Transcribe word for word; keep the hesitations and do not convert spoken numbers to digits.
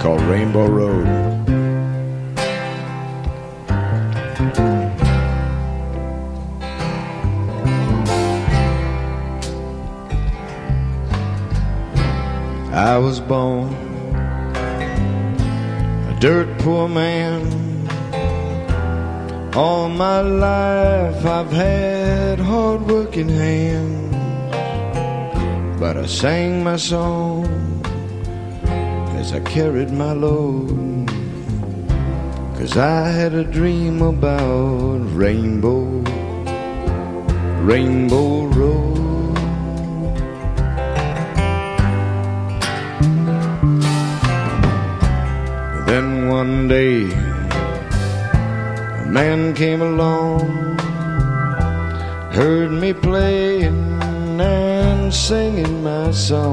called Rainbow Road. I was born a dirt poor man. All my life I've had hard-working hands, but I sang my song as I carried my load, 'cause I had a dream about Rainbow, Rainbow Road. Then one day a man came along, heard me playing and singing my song.